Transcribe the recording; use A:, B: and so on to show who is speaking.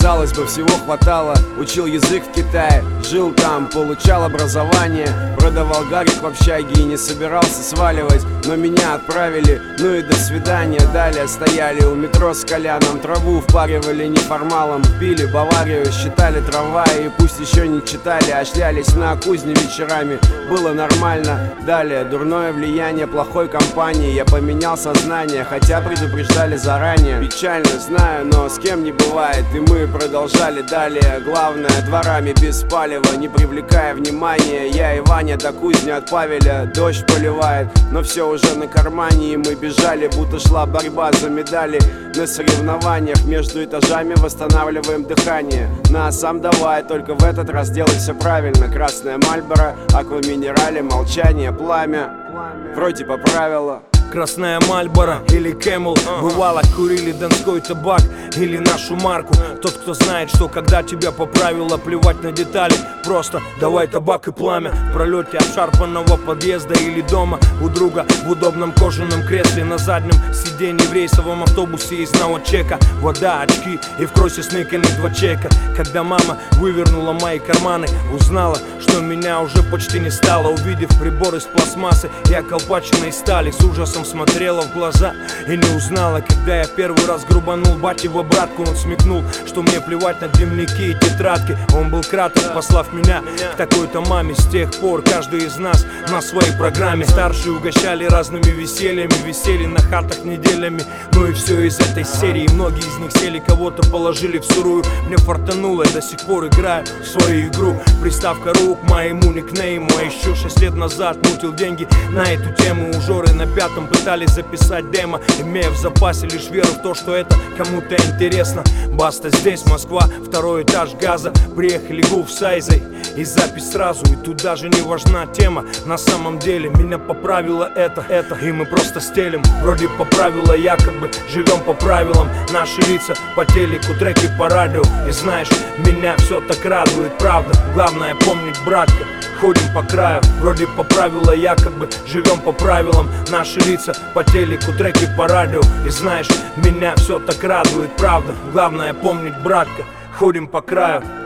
A: Казалось бы, всего хватало. Учил язык в Китае, жил там, получал образование, продавал гарик в общаге и не собирался сваливать. Но меня отправили, ну и до свидания. Далее стояли у метро с кальяном, траву впаривали неформалом, пили Баварию, считали трамваи. И пусть еще не читали, а шлялись на кузне вечерами. Было нормально. Далее дурное влияние плохой компании. Я поменял сознание, хотя предупреждали заранее. Печально, знаю, но с кем не бывает. И мы продолжали далее. Главное, дворами без палева, не привлекая внимания. Я и Ваня до кузни от Павеля. Дождь поливает, но все уже на кармане. И мы бежали, будто шла борьба за медали. На соревнованиях между этажами восстанавливаем дыхание. На сам давай, только в этот раз делай все правильно. Красная Мальборо, акваминерали, молчание, пламя. Вроде поправила.
B: Красная Мальборо или Кэмел. Бывало, курили донской табак или нашу марку. Тот, кто знает, что когда тебя поправило, плевать на детали. Просто давай табак и пламя. В пролете обшарпанного подъезда или дома у друга в удобном кожаном кресле на заднем сиденье в рейсовом автобусе из чека. Вода, очки и в кроссе сныканы 2 чека. Когда мама вывернула мои карманы, узнала, что меня уже почти не стало. Увидев прибор из пластмассы и околпаченной стали, с ужасом смотрела в глаза и не узнала. Когда я первый раз грубанул бате в обратку, он смекнул, что мне плевать на дневники и тетрадки. Он был краток, послав меня к такой-то маме. С тех пор каждый из нас на своей программе. Старшие угощали разными весельями, висели на хатах неделями. Ну и все из этой серии. Многие из них сели, кого-то положили в сырую. Мне фартануло, я до сих пор играю в свою игру. Приставка рук моему никнейму. А еще 6 лет назад мутил деньги на эту тему. Ужоры на 5-м пытались записать демо, имея в запасе лишь веру в то, что это кому-то интересно. Баста здесь, Москва, 2-й этаж газа. Приехали Гуф с Айзой и запись сразу. И тут даже не важна тема. На самом деле меня поправило это. И мы просто стелим. Вроде поправило, якобы живем по правилам. Наши лица по телеку, треки по радио. И знаешь, меня все так радует, правда. Главное помнить, братка, ходим по краю. Вроде поправило, якобы живем по правилам. Наши лица по телеку, треки по радио. И знаешь, меня все так радует, правда. Главное помнить, братка, ходим по краю.